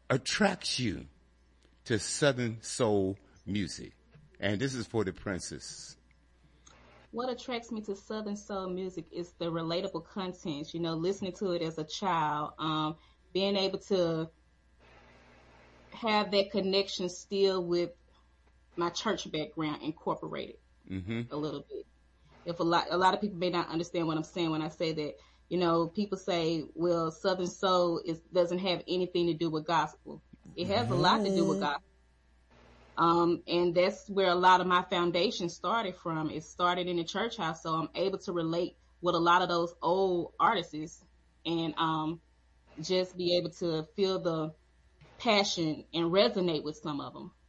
attracts you to Southern soul music? And this is for the princess. What attracts me to Southern soul music is the relatable content, listening to it as a child, being able to have that connection still with my church background incorporated a little bit. If a lot of people may not understand what I'm saying when I say that, people say, well, Southern soul doesn't have anything to do with gospel. It has a lot to do with gospel. And that's where a lot of my foundation started from. It started in the church house. So I'm able to relate with a lot of those old artists and, just be able to feel the passion and resonate with some of them.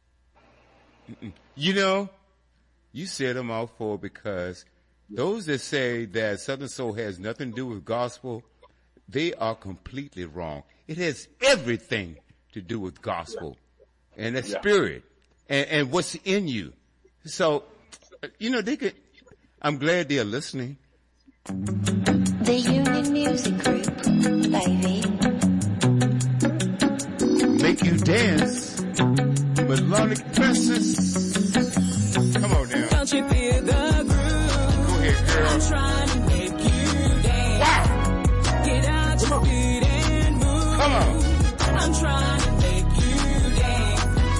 You said a mouthful, because those that say that Southern soul has nothing to do with gospel, they are completely wrong. It has everything to do with gospel and the spirit. And what's in you. So, I'm glad they're listening. The Union Music Group, baby. Make you dance. Melodic Princess. Come on now. Don't you feel the groove? Go ahead, girl. I'm trying to make you dance. Wow. Get out your feet and move. Come on. I'm trying to make you dance.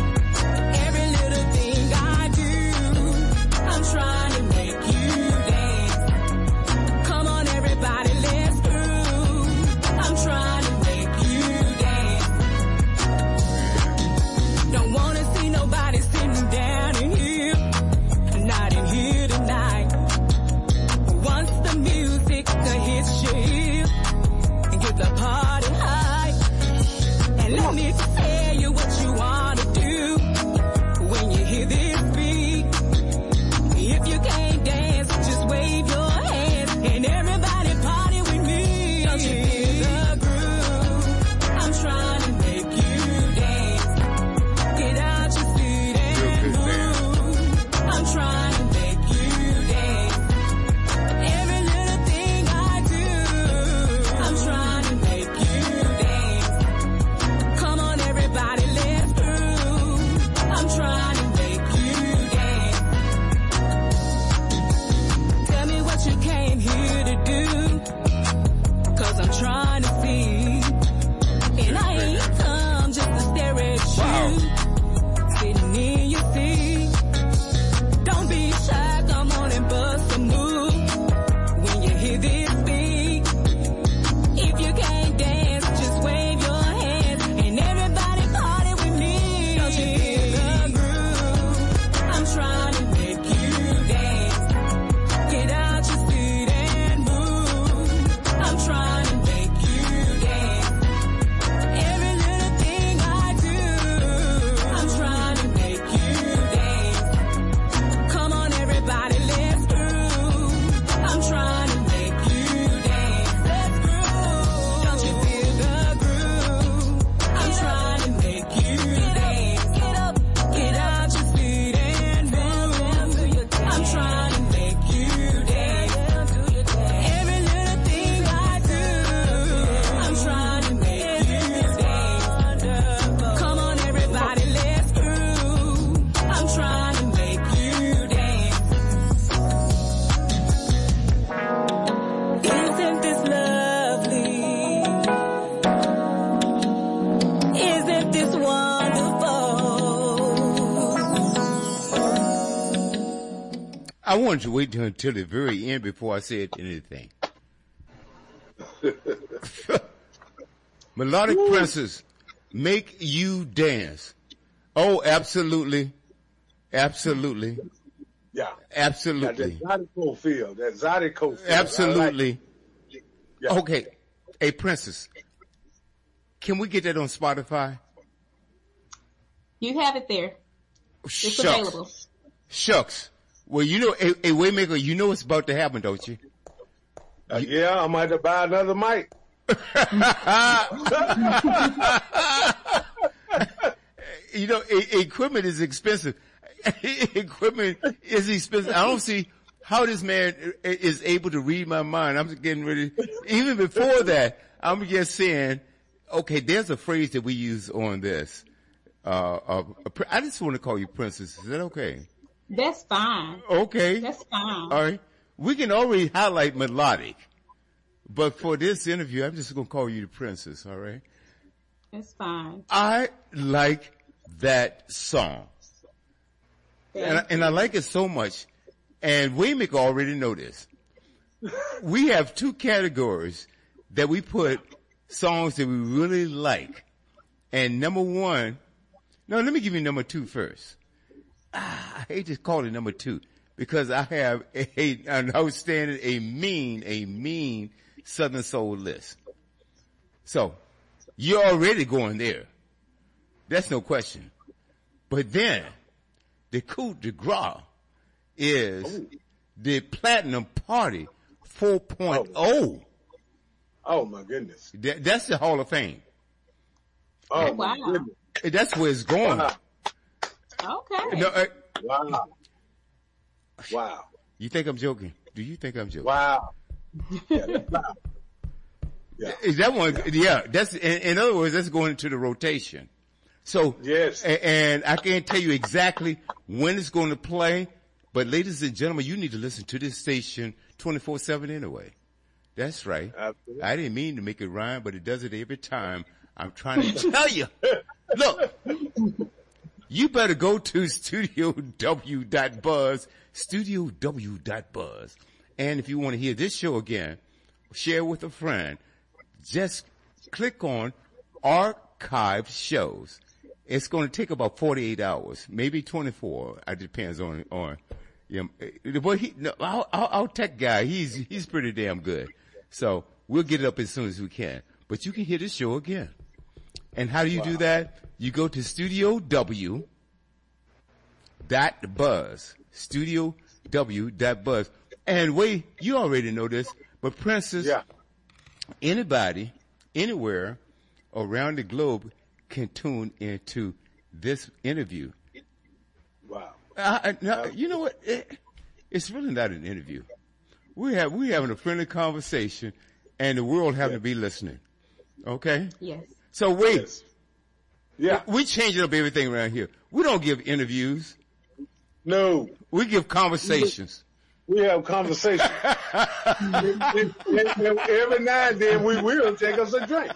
Trying to make you dance. Come on, everybody, let's groove. I'm trying to make you dance. Don't wanna see nobody sitting down in here, not in here tonight. Once the music hits your ear and get the party high, and let me tell you what you wanna do when you hear this beat. If you can't dance, just wave your hands and everybody party with me. Don't you feel the groove? I'm trying to make you dance. Get out your seat and move. I'm trying to make you dance. Every little thing I do, I'm trying to make you dance. Come on, everybody, let's groove. I'm trying to make you dance. Tell me what you came here to do, 'cause I'm trying to see. And I ain't come just to stare at you, sitting in your seat. Don't be shy, come on and bust a move when you hear this beat. If you can't dance, just wave your hands and everybody party with me. Don't you feel the groove? I'm trying to make you dance. Get out your seat and move. I'm trying to make you dance. Every little thing I do, I'm trying to make you dance. Come on, everybody, let's groove. I'm trying to make you dance. Let's groove. Don't you feel the groove? I'm trying to make you dance. Get up, get out your seat and move. I'm trying to make you dance. Every little thing I do, I'm trying to make you dance. Come on, everybody, let's groove. I'm trying to make you dance. Isn't this lovely? Isn't this wonderful? I wanted to wait until the very end before I said anything. Melodic Princess, make you dance. Oh, absolutely. Absolutely. Yeah. Absolutely. That Zydeco feel. That Zydeco feel. Absolutely. Yeah. Okay. Hey, Princess, can we get that on Spotify? You have it there. It's available. Shucks. Well, a Waymaker, you know what's about to happen, don't you? Yeah, I might have to buy another mic. Equipment is expensive. Equipment is expensive. I don't see how this man is able to read my mind. I'm just getting ready. Even before that, I'm just saying, Okay, there's a phrase that we use on this. I just want to call you Princess. Is that okay? That's fine. Okay. That's fine. All right. We can already highlight melodic, but for this interview, I'm just going to call you the Princess. All right. That's fine. I like that song, and I like it so much. And Waymaker already know this. We have two categories that we put songs that we really like. And number one, no, let me give you number two first. I hate to call it number two because I have an outstanding, a mean Southern Soul list. So you're already going there. That's no question. But then the coup de grace is the Platinum Party 4.0. Oh my goodness. That's the Hall of Fame. Oh wow. my goodness. That's where it's going. Wow. Okay. No, Wow. Wow. you think I'm joking? Do you think I'm joking? Wow. Yeah, that's loud. Yeah. Is that one? Yeah. That's in other words, that's going into the rotation. So Yes. and I can't tell you exactly when it's going to play, but ladies and gentlemen, you need to listen to this station 24/7 anyway. That's right. Absolutely. I didn't mean to make it rhyme, but it does it every time. I'm trying to tell you. Look, you better go to studiow.buzz, studiow.buzz. And if you want to hear this show again, share with a friend. Just click on archive shows. It's going to take about 48 hours, maybe 24. It depends on but our tech guy, he's pretty damn good. So we'll get it up as soon as we can. But you can hear this show again. And how do you do that? You go to studiow.buzz, studiow.buzz. And wait, you already know this, but Princess, anybody, anywhere around the globe can tune into this interview. Wow. You know what? It's really not an interview. We're having a friendly conversation, and the world having to be listening. Okay? Yes. So wait. Yes. Yeah. We changing up everything around here. We don't give interviews. No. We give conversations. We have conversations. Every now and then we will take us a drink.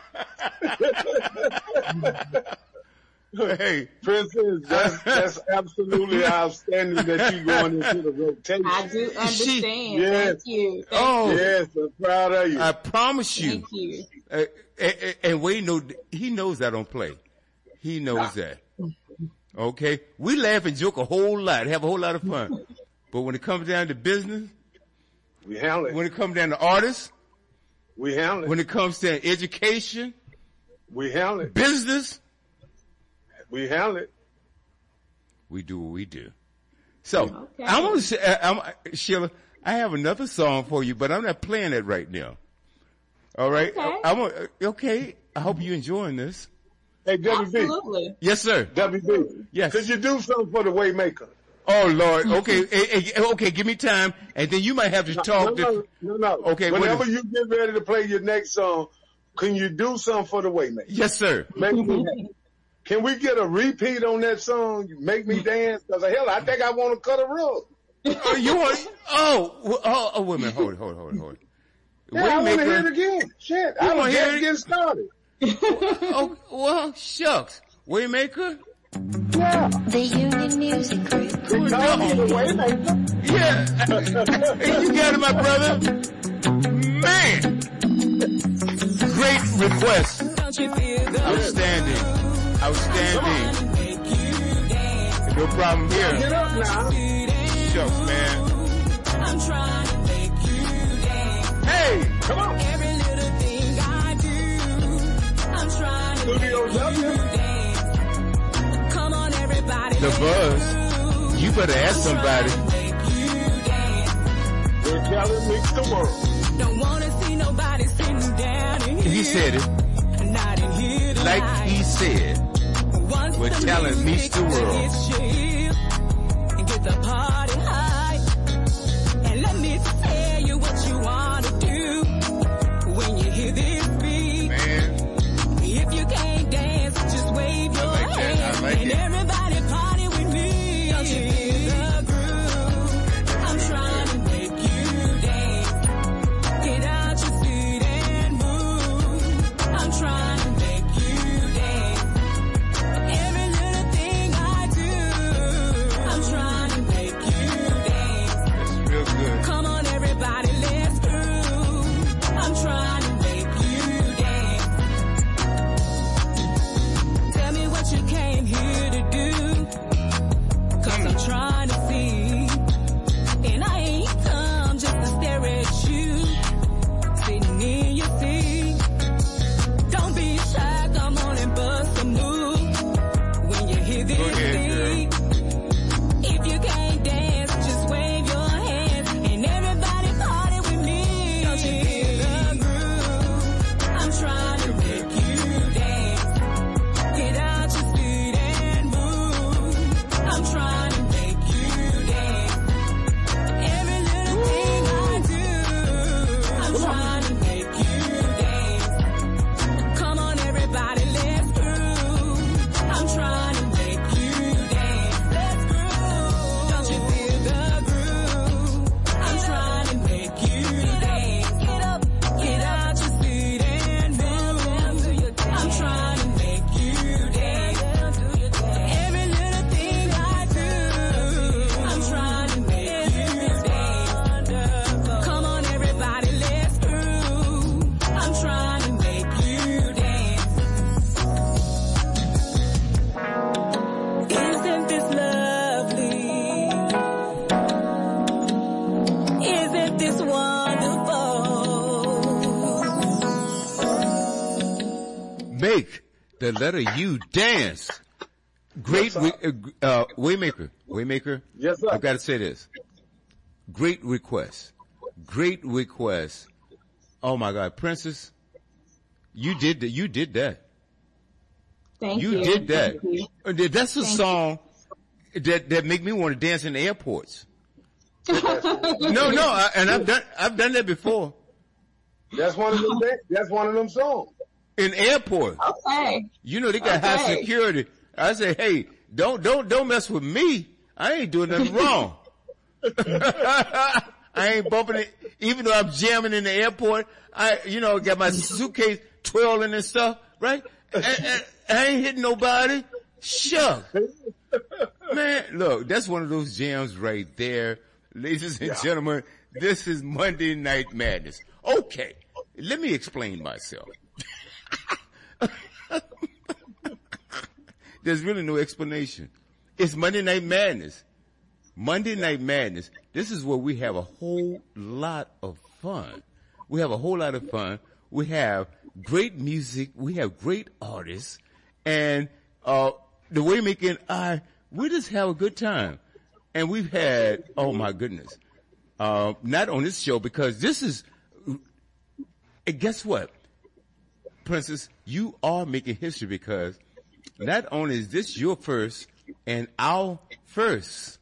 Hey, Princess, that's absolutely outstanding that you're going into the rotation. I do understand. Yes. Thank you. Yes, I'm proud of you. I promise you. Thank you. And Wade he knows I don't play. He knows that. Okay? We laugh and joke a whole lot, have a whole lot of fun. But when it comes down to business, We handle it. when it comes down to artists, We handle it. when it comes to education, We handle it. business, We handle it. we do what we do. So, Okay. I'm going to say, Sheila, I have another song for you, but I'm not playing it right now. All right? Okay. Okay. I hope you're enjoying this. Hey, WB. Absolutely. Yes, sir. WB. Yes. Could you do something for the Waymaker? Oh, Lord. Okay. Okay. Give me time. And then you might have to talk. No. Okay, what Whenever is- you get ready to play your next song, can you do something for the Waymaker? Yes, sir. Make me happy. Can we get a repeat on that song? You Make me dance? Because hell, I think I want to cut a rug. You want? Oh, wait a minute. Hold it. Yeah, I want to hear it again. Shit, I wanna was hear just it? getting started. Oh, well, shucks. Waymaker? Yeah. The Union Music Group. They call me the Waymaker. Yeah. Hey, you got it, my brother. Man. Great request. Don't you feel the Outstanding. No problem here. Get up now. Shucks, man. I'm trying to make you dance. Hey. Come on. Every little thing I do, I'm trying to Studio make you W. dance. Come on, everybody. The Buzz. You better ask somebody. Make you dance. We're telling mix the world. Don't wanna see nobody sitting down in here. He said it. Not in here tonight. Like he said. Once We're the telling meets music the world. hits your ear and get the party high. And let me tell you what you wanna do when you hear this beat. Man. If The letter U, dance. Great, Yes, Waymaker. Waymaker. Yes, sir. I've got to say this. Great request. Great request. Oh my God, Princess, you did that. You did that. Thank you. You did that. Thank you. That's a Thank song that make me want to dance in the airports. No, and I've done that before. That's one of them. That's one of them songs. In airport. Okay. You know, they got high Okay. security. I say, hey, don't mess with me. I ain't doing nothing wrong. I ain't bumping it, even though I'm jamming in the airport. Got my suitcase twirling and stuff, right? And I ain't hitting nobody. Shucks. Man, look, that's one of those jams right there. Ladies and gentlemen, this is Monday Night Madness. Okay, let me explain myself. There's really no explanation. It's Monday Night Madness. Monday Night Madness. This is where we have a whole lot of fun. We have a whole lot of fun. We have great music. We have great artists. And the Waymaker and I, we just have a good time. And we've had, oh my goodness, not on this show because this is, and guess what? Princess, you are making history because not only is this your first and our first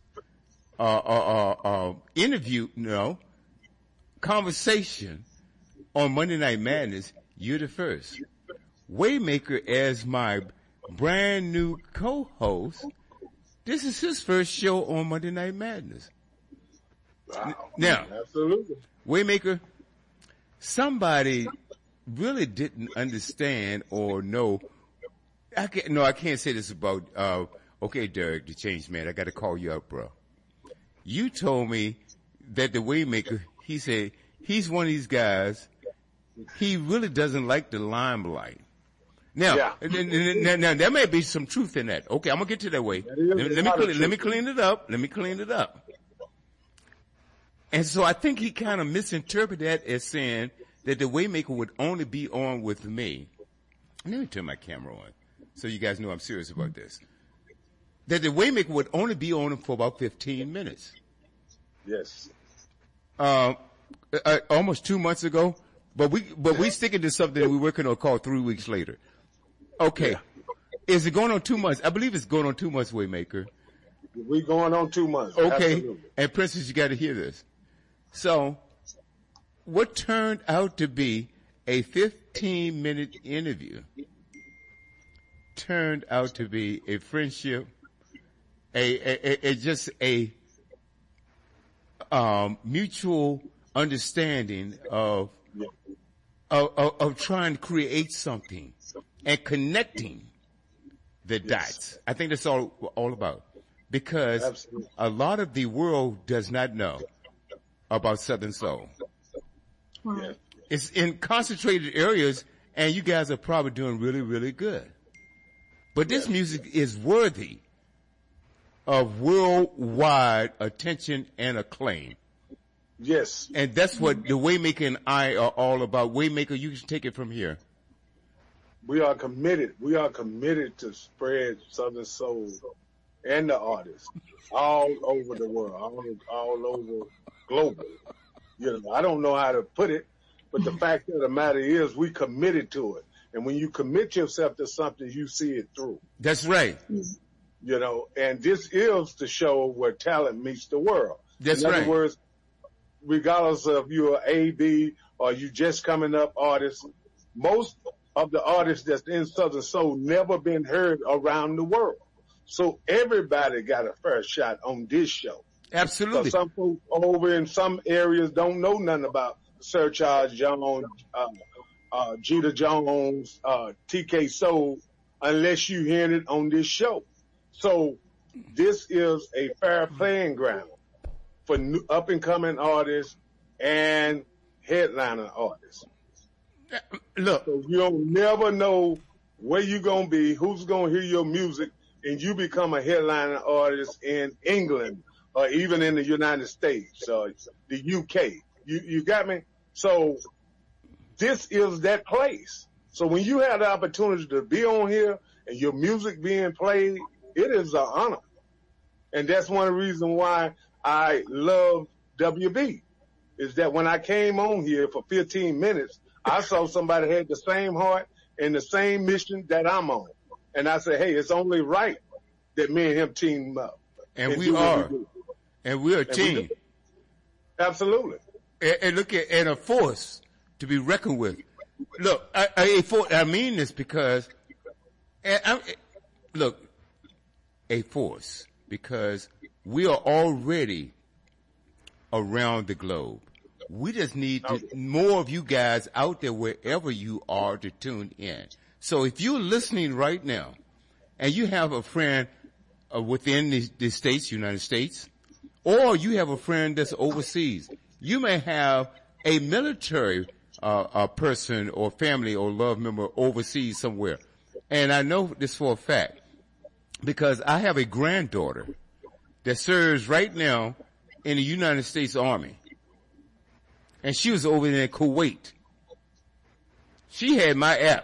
interview, conversation on Monday Night Madness, you're the first. Waymaker as my brand new co-host, this is his first show on Monday Night Madness. Wow. Now, Absolutely. Waymaker, somebody really didn't understand or know. I can't say this about, okay, Derek, the change man, I got to call you up, bro. You told me that the Waymaker, he said, he's one of these guys, he really doesn't like the limelight. Now, now there may be some truth in that. Okay, I'm gonna get to that way. Let me clean it up. Let me clean it up. And so I think he kind of misinterpreted that as saying that the Waymaker would only be on with me. Let me turn my camera on so you guys know I'm serious about this. That the Waymaker would only be on for about 15 minutes. Yes. Almost 2 months ago, but we sticking to something that we're working on called 3 weeks later. Okay. Yeah. Is it going on 2 months? I believe it's going on 2 months, Waymaker. We're going on 2 months. Okay. Absolutely. And Princess, you got to hear this. So, what turned out to be a 15-minute interview turned out to be a friendship, just a mutual understanding of trying to create something and connecting the dots. I think that's all about. Because absolutely. A lot of the world does not know about Southern Soul. Yeah. It's in concentrated areas, and you guys are probably doing really, really good. But this music is worthy of worldwide attention and acclaim. Yes. And that's what the Waymaker and I are all about. Waymaker, you can take it from here. We are committed. We are committed to spread Southern Soul and the artists all over the world, all over global. I don't know how to put it, but the fact of the matter is we committed to it. And when you commit yourself to something, you see it through. That's right. And this is the show where talent meets the world. That's right. In right. other words, regardless of you're A, B, or you just coming up artist, most of the artists that's in Southern Soul never been heard around the world. So everybody got a fair shot on this show. Absolutely. Some folks over in some areas don't know nothing about Sir Charles Jones, Jeter Jones, TK Soul, unless you hear it on this show. So this is a fair playing ground for new up and coming artists and headliner artists. Look, so you'll never know where you're going to be, who's going to hear your music, and you become a headliner artist in England or even in the United States or the UK. You got me? So this is that place. So when you have the opportunity to be on here and your music being played, it is an honor. And that's one of the reasons why I love WB, is that when I came on here for 15 minutes, I saw somebody had the same heart and the same mission that I'm on. And I said, hey, it's only right that me and him team up. And we are. And we're a team. Absolutely. And look at, and a force to be reckoned with. Look, I mean this because, look, a force, because we are already around the globe. We just need more of you guys out there wherever you are to tune in. So if you're listening right now and you have a friend within the States, United States, or you have a friend that's overseas, you may have a military a person or family or love member overseas somewhere. And I know this for a fact because I have a granddaughter that serves right now in the United States Army. And she was over in Kuwait. She had my app.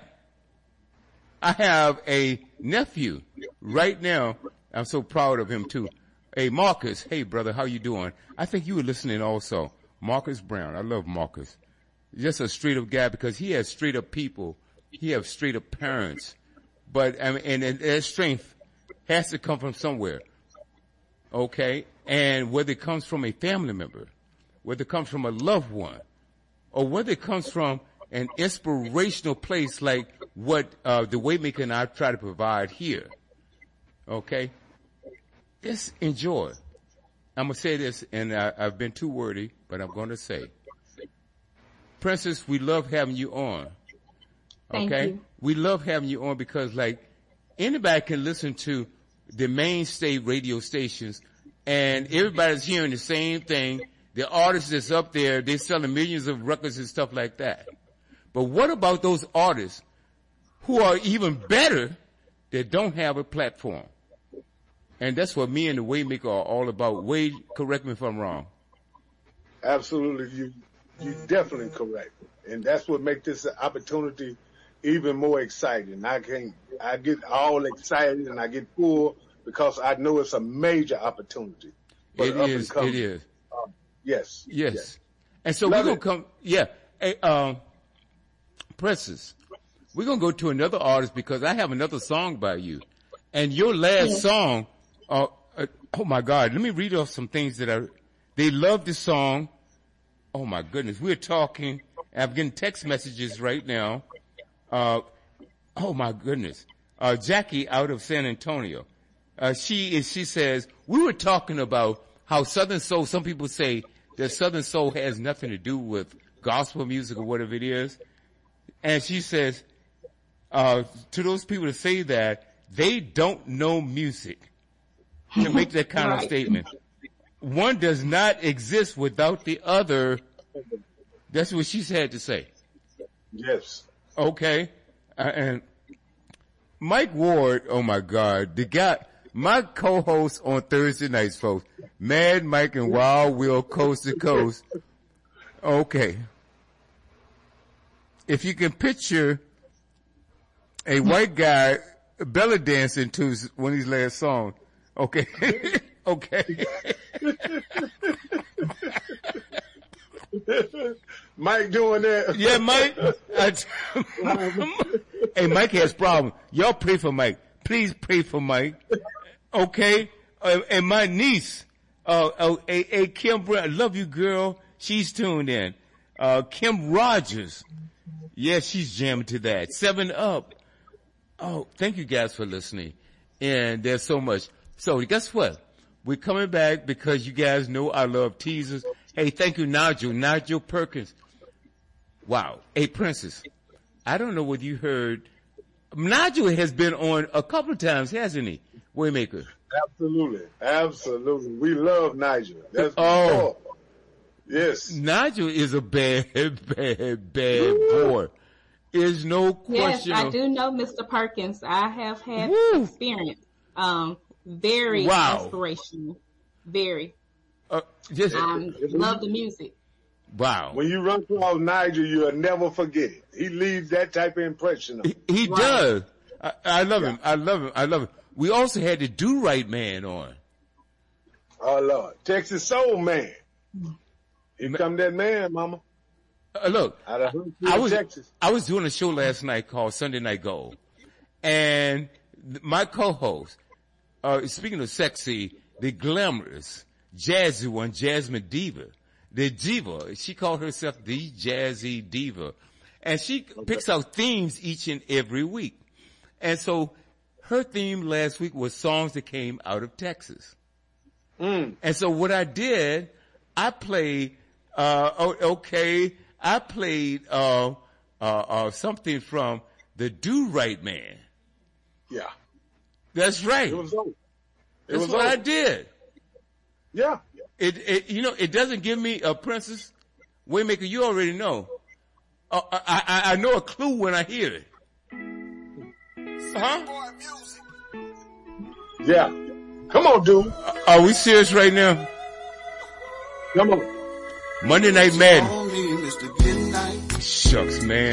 I have a nephew right now. I'm so proud of him too. Hey, Marcus. Hey, brother, how you doing? I think you were listening also. Marcus Brown. I love Marcus. Just a straight up guy because he has straight up people. He has straight up parents. But, I mean, and that strength has to come from somewhere. Okay? And whether it comes from a family member, whether it comes from a loved one, or whether it comes from an inspirational place like what the Waymaker and I try to provide here. Okay? Just enjoy. I'm going to say this, and I've been too wordy, but I'm going to say, Princess, we love having you on. Okay? Thank you. We love having you on because, like, anybody can listen to the mainstay radio stations, and everybody's hearing the same thing. The artist that's up there, they're selling millions of records and stuff like that. But what about those artists who are even better that don't have a platform? And that's what me and the Waymaker are all about. Wade, correct me if I'm wrong. Absolutely. You're definitely correct. And that's what makes this opportunity even more exciting. I get all excited and I get full because I know it's a major opportunity. It is. Yes. And so we're going to come, Hey, Princess, we're going to go to another artist because I have another song by you. And your last song, oh my God, let me read off some things they love this song. Oh my goodness, we're talking, I'm getting text messages right now. Oh my goodness. Jackie out of San Antonio. She says, we were talking about how Southern Soul, some people say that Southern Soul has nothing to do with gospel music or whatever it is. And she says, to those people to say that, they don't know music to make that kind of statement. One does not exist without the other. That's what she had to say. Yes. Okay. And Mike Ward, oh my God, the guy, my co-host on Thursday nights, folks, Mad Mike and Wild Will Coast to Coast. Okay. If you can picture a white guy belly dancing to one of these last songs, okay. Okay. Mike doing that. Yeah, Mike. Hey, Mike has problems. Y'all pray for Mike. Please pray for Mike. Okay. And my niece, Kim Brown, I love you, girl. She's tuned in. Kim Rogers. Yeah, she's jamming to that. 7 Up. Oh, thank you guys for listening. And there's so much. So guess what? We're coming back because you guys know I love teasers. Hey, thank you, Nigel Perkins. Wow. Hey, Princess, I don't know whether you heard. Nigel has been on a couple of times, hasn't he? Waymaker. Absolutely. We love Nigel. Yes. Nigel is a bad boy. There's no question. Yes, I do know Mr. Perkins. I have had experience. Very inspirational. Very. Just love the music. Wow. When you run across Nigel, you'll never forget it. He leaves that type of impression on you. He does. I love him. I love him. I love him. We also had the Do Right Man on. Oh, Lord. Texas Soul Man. Here come that man, mama. Look, Out of Texas. I was doing a show last night called Sunday Night Gold. And my co-host, speaking of sexy, the glamorous, jazzy one, Jasmine Diva, the diva, she called herself the Jazzy Diva. And she picks out themes each and every week. And so her theme last week was songs that came out of Texas. And so what I did, I played, I played something from the Do Right Man. Yeah. That's right. It was over. That's what I did. Yeah. It doesn't give me a Princess Waymaker. You already know. I know a clue when I hear it. Huh? Yeah. Come on, dude. Are we serious right now? Come on. Monday Night Madness. Shucks, man.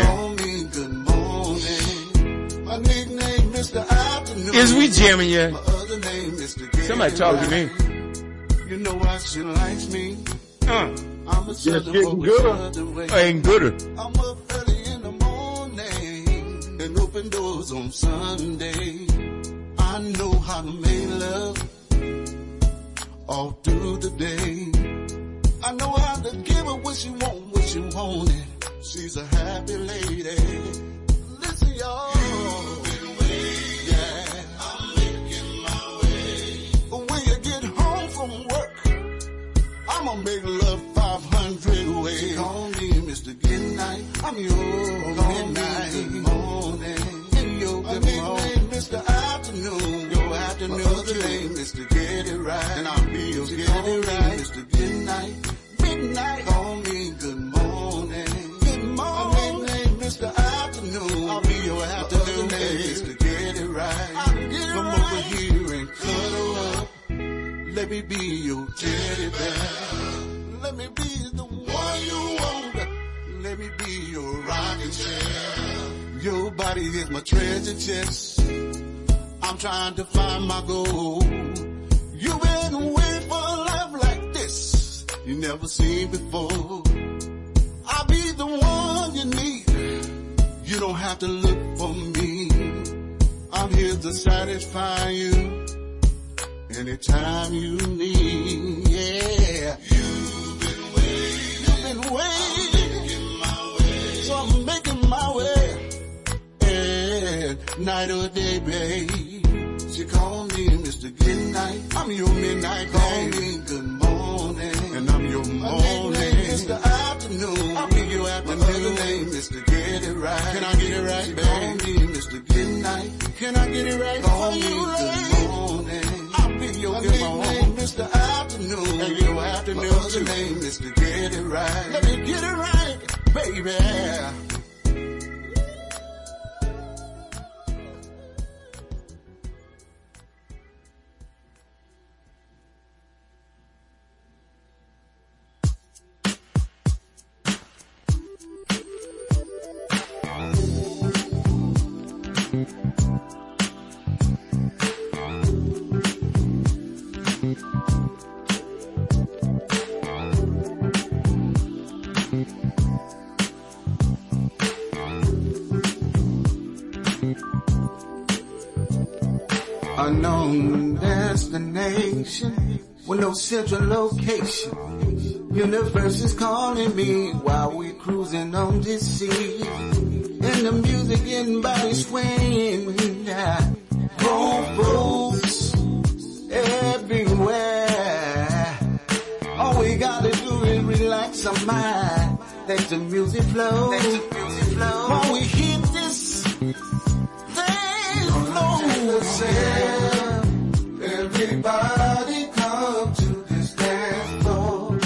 Is we jamming yet? Somebody talk to me. You know why she likes me? I'm a Just getting gooder. Ain't gooder. I'm up early in the morning and open doors on Sunday. I know how to make love all through the day. I know how to give her what she wanted. She's a happy lady. Listen, y'all. I'm making my way. But when you get home from work, I'ma make love 500 ways. She call me Mr. Goodnight. I'm your midnight. Good morning. And your good morning, Mr. Afternoon. Your afternoon today, Mr. Get It Right. And I'll be your Get It Right, Mr. Goodnight. Midnight. Call me good morning. Good morning, Mr. Afternoon. I'll be your afternoon, Mr. Get It Right. Come over here and cuddle up. Let me be your teddy bear. Let me be the one you want. Let me be your rocking chair. Your body is my treasure chest. I'm trying to find my goal. You've been waiting for a life like this you never seen before. I'll be the one you need. You don't have to look for me. I'm here to satisfy you anytime you need. Yeah. You've been waiting. So I'm making my way. And night or day, babe. She call me Mr. Goodnight. I'm your midnight. Call me good morning. And I'm your morning. Mr. Afternoon. I'll be your afternoon. Name Mr. Get It Right. Can I get it right, babe? Call me Mr. Goodnight. Can I get it right? Call me good morning. I'll be your good morning. Mr. Afternoon. And your afternoon. Your name Mr. Get It Right. Let me get it right, baby. Unknown destination with no central location. Universe is calling me while we cruising on this sea. And the music and body swaying. Grown folks everywhere. All we gotta do is relax our mind. Let the music flow. While we hit this thing flow. Everybody come to this dance floor.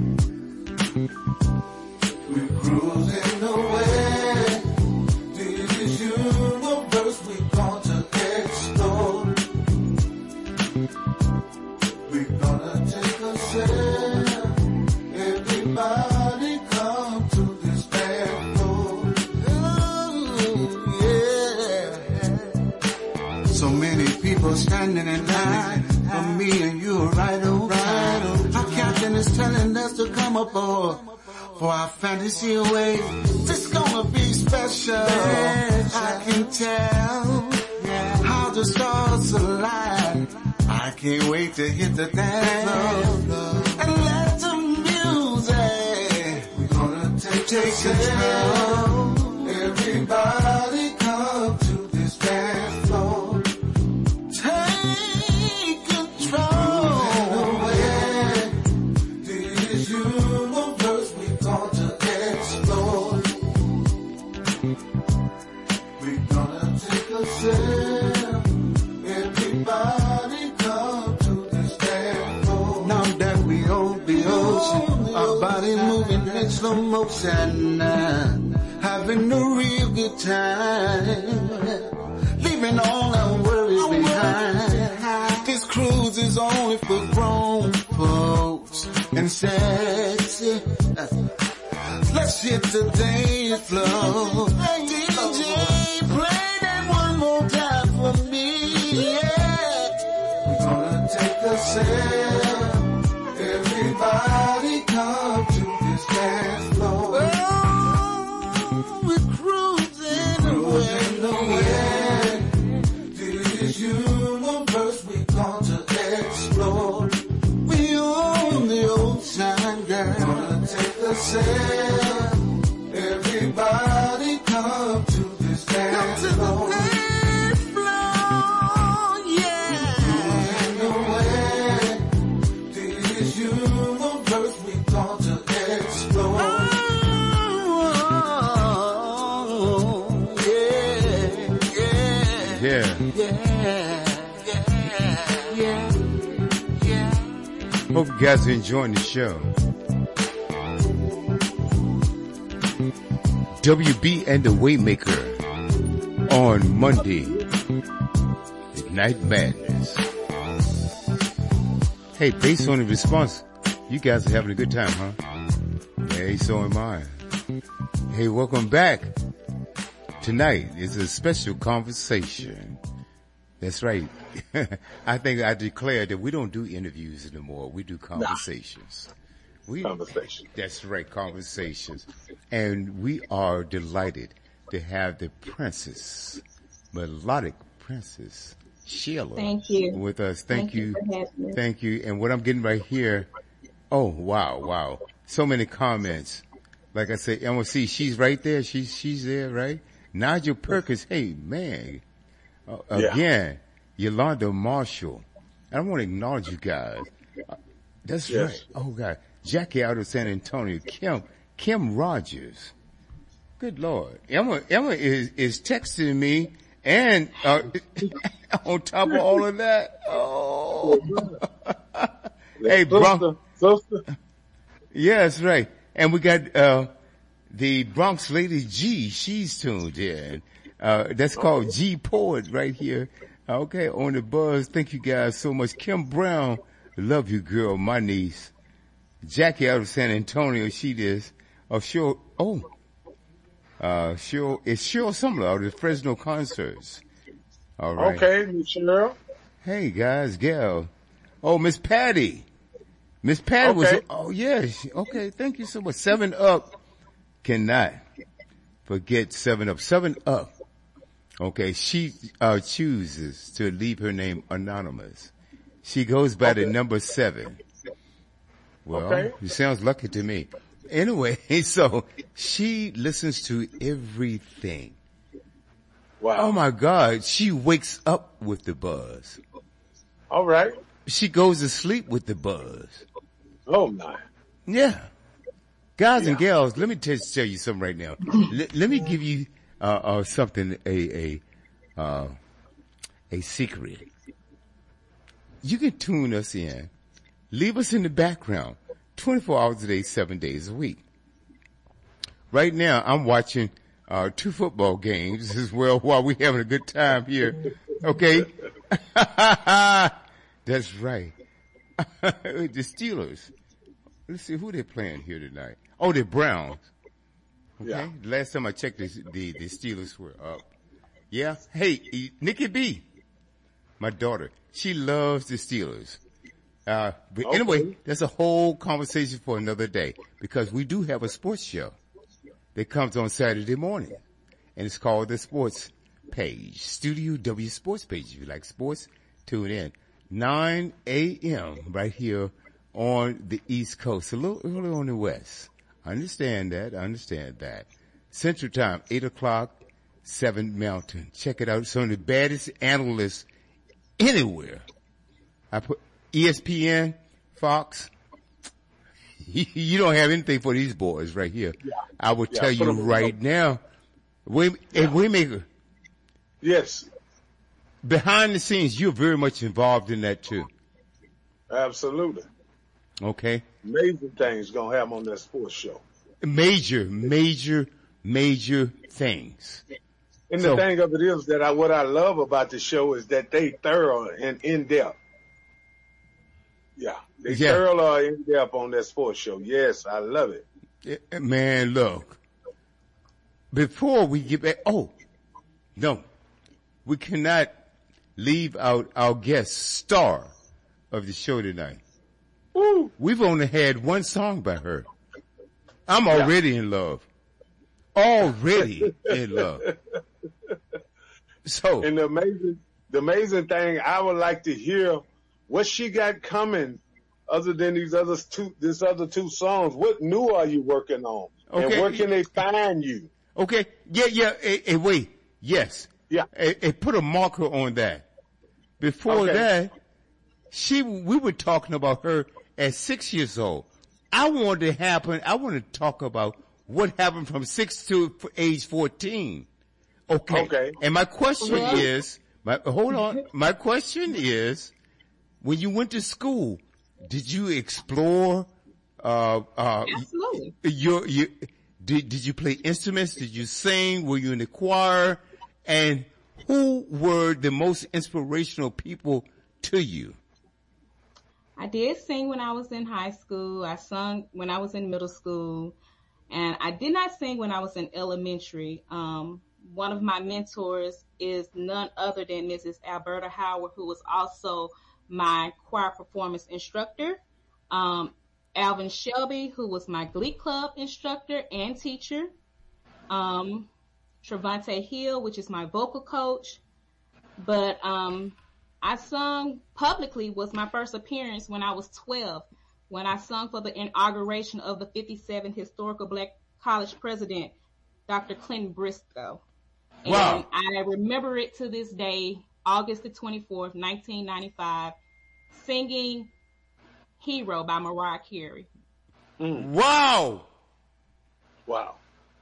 We're cruising away. This is universe we going to explore. We're gonna take a sip. Everybody standing in line for me and you are right on time. Our captain is telling us to come aboard for our fantasy away. This gonna be special. I can tell how the stars align. I can't wait to hit the dance floor and let the music. We're gonna take control. Everybody come to this dance floor. Take control. This universe we're going to explore. We're gonna take a sip. Everybody come to this dance floor. Now that we on the ocean, our body moving in slow motion, having a real good time, leaving all our worries behind. This cruise is only for grown folks and sexy. Let's hit the dance floor. DJ, play that one more time for me. Yeah. We're gonna take a sip. Everybody come to this dance floor. Oh, we're cruising away. This universe we're going to explore. We on the ocean, girl. Gonna take a sip. Everybody come to this dance floor. Dance floor, yeah. Cruising away. This universe we're going to explore. Oh, yeah, yeah. Hope you guys are enjoying the show. WB and the Waymaker on Monday. Night Madness. Hey, based on the response, you guys are having a good time, huh? Hey, so am I. Hey, welcome back. Tonight is a special conversation. That's right. I think I declared that we don't do interviews anymore. We do conversations. Conversation. That's right, conversations. And we are delighted to have the princess, melodic princess, Sheila. Thank you. With us. Thank you. For having me. Thank you. And what I'm getting right here, oh, wow. So many comments. Like I said, MOC, she's right there. She's there, right? Nigel Perkins, hey, man. Again, Yolanda Marshall. I want to acknowledge you guys. That's right. Oh, God. Jackie out of San Antonio. Kim Rogers. Good Lord. Emma is texting me and, on top of all of that. Oh. Hey, Bronx. Yeah, that's right. And we got, the Bronx Lady G. She's tuned in. That's called G Poet right here. Okay. On the buzz. Thank you guys so much. Kim Brown. Love you, girl. My niece. Jackie out of San Antonio, she is. It's Cheryl Sumler of the Fresno concerts. All right. Okay, Cheryl. Hey guys, gal. Oh, Miss Patty. Miss Patty was, okay, thank you so much. 7 Up. Cannot forget 7 Up. 7 Up. Okay, she, chooses to leave her name anonymous. She goes by the number 7. Well, it sounds lucky to me. Anyway, so she listens to everything. Wow. Oh my God. She wakes up with the buzz. All right. She goes to sleep with the buzz. Oh my. Yeah. Guys and gals, let me tell you something right now. Let me give you, something, a secret. You can tune us in. Leave us in the background 24 hours a day, 7 days a week. Right now, I'm watching 2 football games as well while we're having a good time here. Okay? That's right. The Steelers. Let's see who they're playing here tonight. Oh, the Browns. Okay? Yeah. Last time I checked, the Steelers were up. Yeah? Hey, Nikki B. my daughter, she loves the Steelers. But Okay. anyway, that's a whole conversation for another day because we do have a sports show that comes on Saturday morning, and it's called the Sports Page, Studio W Sports Page. If you like sports, tune in. 9 a.m. right here on the East Coast, a little early on the West. I understand that. Central Time, 8 o'clock, 7 Mountain. Check it out. Some of the baddest analysts anywhere. I put ESPN, Fox. You don't have anything for these boys right here. Yeah. I will Yeah, tell put you them on. right now. Waymaker, Yes, behind the scenes, you're very much involved in that too. absolutely. Okay? Amazing things gonna happen on that sports show. Major things. And So- the thing of it is that what I love about the show is that they thorough and in depth. Yeah, they Yeah. thorough and in depth on that sports show. Yes, I love it. Man, look. Before we get back, no. We cannot leave out our guest star of the show tonight. Woo. We've only had one song by her. I'm already in love. Already in love. So, And the amazing thing, I would like to hear what she got coming other than these other two songs. What new are you working on? Okay. And where can they find you? okay, yeah, hey, wait, yes. Yeah. Hey, put a marker on that. Before Okay. that, we were talking about her at 6 years old. I want to talk about what happened from 6 to age 14. Okay. Okay. And my question Well- is, my question is, when you went to school, did you explore, Absolutely. did you play instruments? Did you sing? Were you in the choir? And who were the most inspirational people to you? I did sing when I was in high school. I sung when I was in middle school. And I did not sing when I was in elementary. One of my mentors is none other than Mrs. Alberta Howard, who was also my choir performance instructor. Alvin Shelby, who was my Glee Club instructor and teacher. Trevante Hill, which is my vocal coach. But I sung publicly was my first appearance when I was 12, when I sung for the inauguration of the 57th Historical Black College President, Dr. Clinton Briscoe. And Wow. I remember it to this day, August the 24th, 1995, singing Hero by Mariah Carey. Wow. Wow.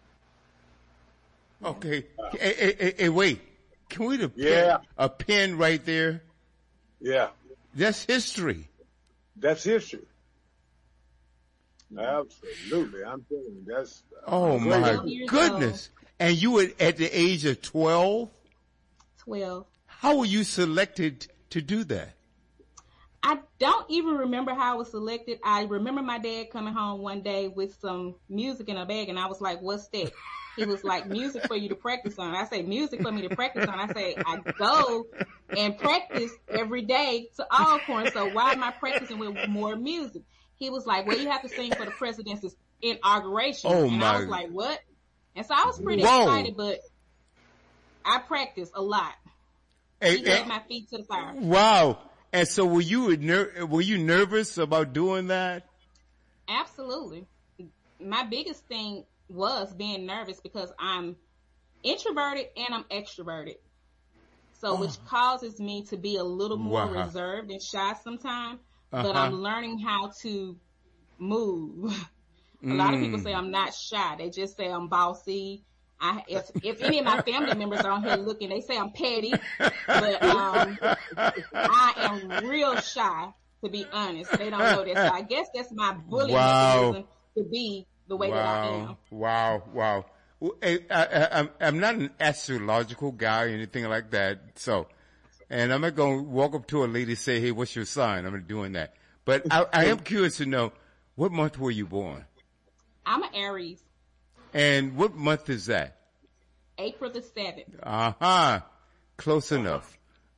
Okay. Hey, wait. Can we have Yeah. a pen right there? Yeah. That's history. That's history. Absolutely. I'm telling you, that's Oh great. my 12 years goodness. And you were at the age of 12? 12. How were you selected to do that? I don't even remember how I was selected. I remember my dad coming home one day with some music in a bag, and I was like, what's that? He was like, music for you to practice on. I say, music for me to practice on. I say, I go and practice every day to Alcorn, so why am I practicing with more music? He was like, well, you have to sing for the president's inauguration. Oh, and my- I was like, what? And so I was pretty Whoa. excited, but I practiced a lot. Hey, He held my feet to the fire. wow. And so were you nervous about doing that? Absolutely. My biggest thing was being nervous because I'm introverted and I'm extroverted. So which causes me to be a little more Wow. reserved and shy sometimes, but Uh-huh. I'm learning how to move. A lot of people say I'm not shy. They just say I'm bossy. If any of my family members are on here looking, they say I'm petty, but I am real shy, to be honest. They don't know that. So I guess that's my bullying Wow. mechanism to be the way that I am. Wow. Well, hey, I'm not an astrological guy or anything like that. So, and I'm not going to walk up to a lady and say, hey, what's your sign? I'm not doing that. But I am curious to know, what month were you born? I'm an Aries, And what month is that? April the 7th. Uh-huh. Close enough.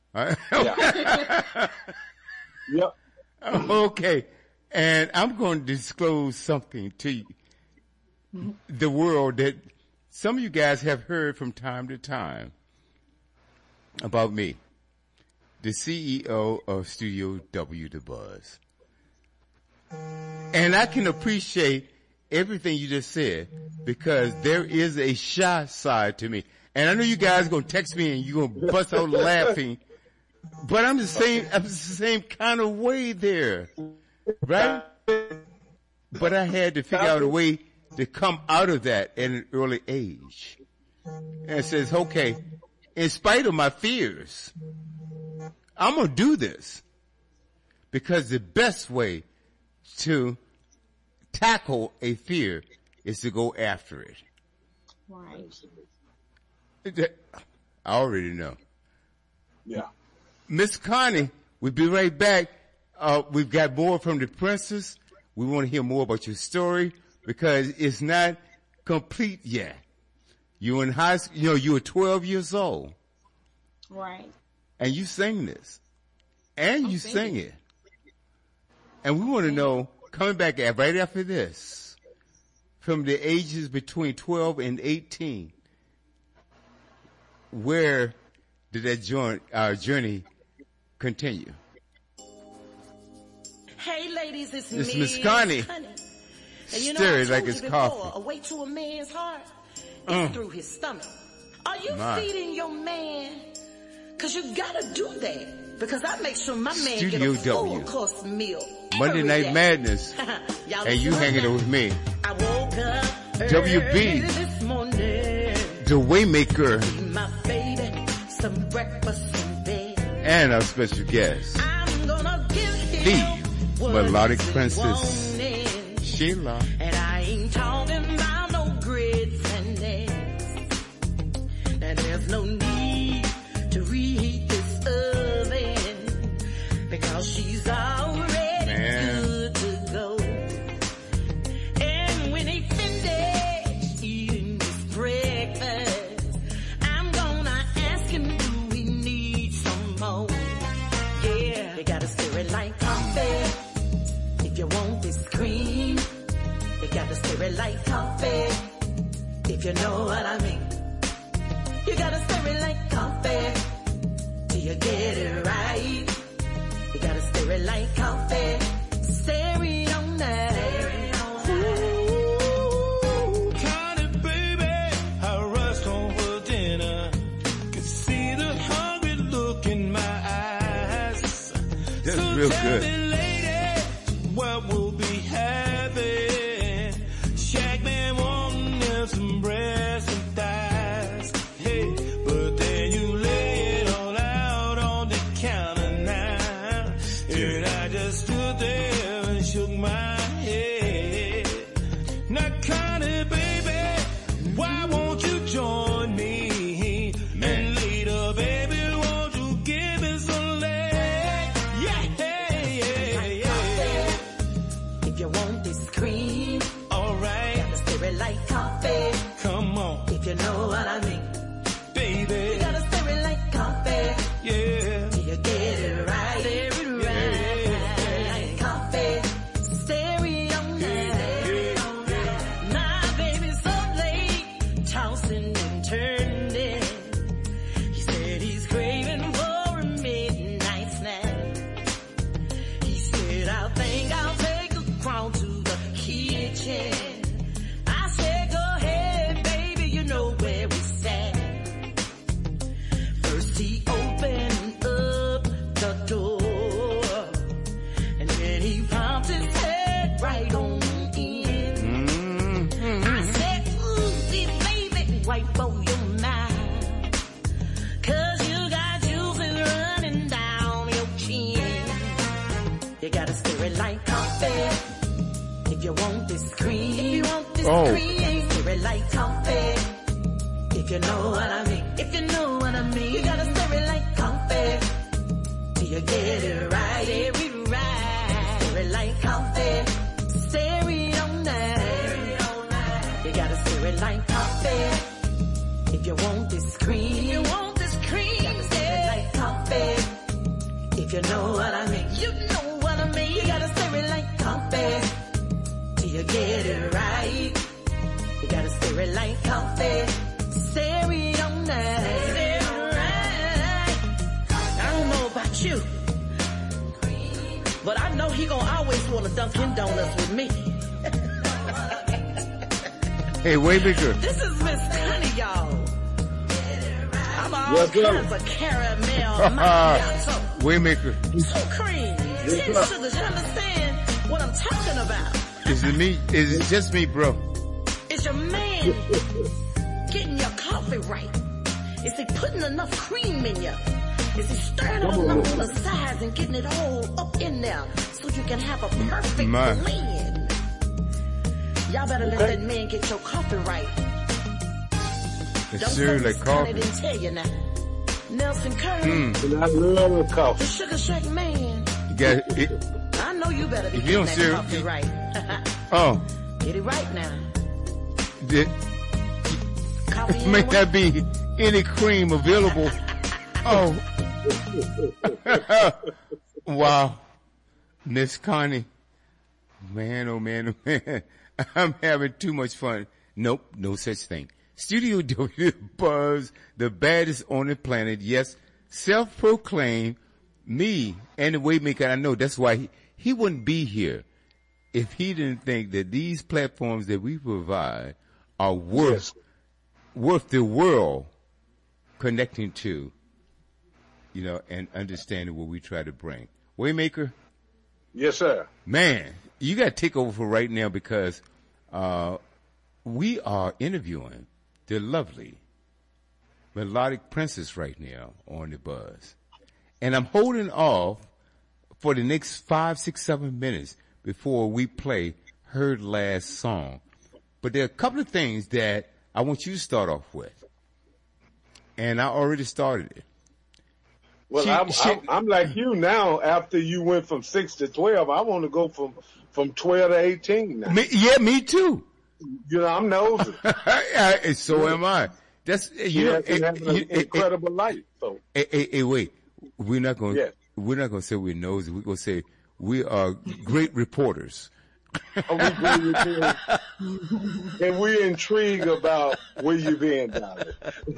Yep. Okay. And I'm going to disclose something to you, the world that some of you guys have heard from time to time about me, the CEO of Studio W, The Buzz. And I can appreciate everything you just said because there is a shy side to me. And I know you guys are going to text me and you're going to bust out laughing, but I'm the same kind of way there. Right? But I had to figure out a way to come out of that at an early age. And it says, okay, in spite of my fears, I'm going to do this because the best way to tackle a fear is to go after it. Right. I already know. Yeah. Miss Connie, we'll be right back. We've got more from the princess. We want to hear more about your story because it's not complete yet. You in high school, you were 12 years old. Right. And you sang this. And you sang it. And we want to know, coming back right after this, from the ages between 12 and 18, where did that journey continue? Hey ladies, it's Miss Connie. Stir it like it's coffee. A way to a man's heart is through his stomach. Are you feeding your man? Cause you gotta do that. Because I make sure my man Studio get a full course meal. Monday Night Madness. And you hanging out with me. I woke up WB. This morning. The Waymaker. My baby, some breakfast in bed. And our special guest. I'm gonna give him the Melodic Princess, Sheila. And I ain't talking about no grits and eggs. And there's no need to reheat this oven because she's already good to go. And when he finished eating this breakfast, I'm gonna ask him, do we need some more? Yeah, you gotta stir it like coffee. If you want this cream, you gotta stir it like coffee. If you know what I mean. You gotta stir it like coffee till you get it right. You gotta stir it like coffee. Stir it on night. Ooh, Connie, baby, I rushed home for dinner. Could see the hungry look in my eyes. That's so real good. What we'll be having? Shackman wanting some breast and thighs. Hey, but then you lay it all out on the counter now. And I just stood there and shook my head. Now, Connie, baby, why won't you join me? And later, baby, won't you give me some leg? Yeah. If you want this cream, alright, gotta stir it like coffee. Come on, if you know what I mean, baby. You gotta stir it like coffee, yeah, till you get it right. Stir it right, like coffee. Stir it on night. My baby's up late, tossing and turning. He said he's craving for a midnight snack. He said, I think I'll take a crawl to the kitchen. I said, go ahead, baby, you know where we sat. First he opened up the door, and then he popped his head right on in. I said, ooh, baby, wipe on your mouth, 'cause you got juices running down your chin. You gotta stir it like coffee. If you want this cream, if you want this cream, stir it like coffee. If you know what I mean, if you know what I mean, you gotta stir it like coffee till you get it right. Stir it right, stir it like coffee. Stir it all night. You gotta stir it like coffee. If you want this cream, if you want this cream, you gotta stir it like coffee. coffee. If you know what I mean, you know what I mean. You gotta stir it like coffee till you get it right. You gotta stir it like coffee. Stir it on night. Stir it right. I don't know about you, but I know he gonna always want to Dunkin' Donuts with me. Hey, Waymaker. This is Miss Connie, y'all. I'm all kinds of caramel macchiato. Waymaker. 2 cream, 10 sugars. You understand what I'm talking about? Is it me? Is it just me, bro? It's your man getting your coffee right. Is he putting enough cream in you? Is he stirring it enough on the sides and getting it all up in there so you can have a perfect blend? Y'all better let that man get your coffee right. It's sure like coffee. I didn't tell you now. Nelson Curry. And I love coffee. The Sugar Shack man. You got it. I know you better be If you getting don't that coffee right. Oh. Get it right now. Coffee may not be any cream available. Oh. Wow. Miss Connie. Man, oh man, oh man. I'm having too much fun. Nope, no such thing. Studio W Buzz, the baddest on the planet. Yes, self-proclaimed me and the Waymaker. I know that's why he wouldn't be here if he didn't think that these platforms that we provide are worth the world connecting to, you know, and understanding what we try to bring. Waymaker? Yes, sir. Man, you got to take over for right now because we are interviewing the lovely Melodic Princess right now on the Buzz. And I'm holding off for the next 5, 6, 7 minutes before we play her last song. But there are a couple of things that I want you to start off with. And I already started it. Well, I'm like you now. After you went from 6 to 12, I want to go from 12 to 18 now. Me too. You know, I'm nosy. So am I. That's having an incredible life. So hey, wait. We're not going to say we're nosy. We're going to say we are great reporters. We great reporters. And we're intrigued about where you've been, darling.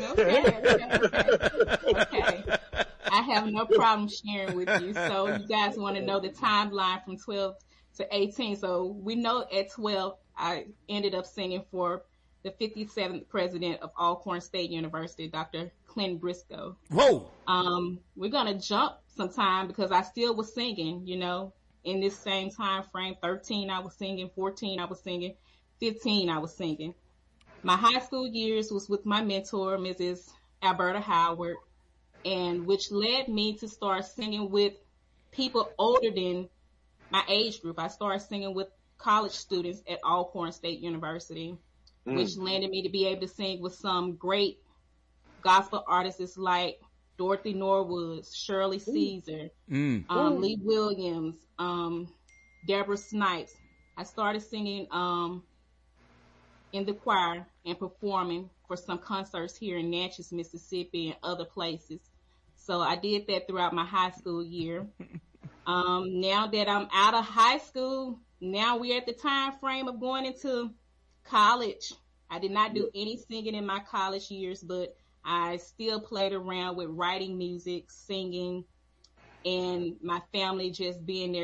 Okay. I have no problem sharing with you. So you guys want to know the timeline from 12 to 18. So we know at 12, I ended up singing for the 57th president of Alcorn State University, Dr. Clinton Briscoe. Whoa! We're going to jump sometime because I still was singing, you know, in this same time frame. 13, I was singing. 14, I was singing. 15, I was singing. My high school years was with my mentor, Mrs. Alberta Howard, and which led me to start singing with people older than my age group. I started singing with college students at Alcorn State University, which landed me to be able to sing with some great gospel artists like Dorothy Norwood, Shirley Caesar, Lee Williams, Deborah Snipes. I started singing in the choir and performing for some concerts here in Natchez, Mississippi, and other places. So I did that throughout my high school year. Now that I'm out of high school, now we're at the time frame of going into college. I did not do any singing in my college years, but I still played around with writing music, singing, and my family just being there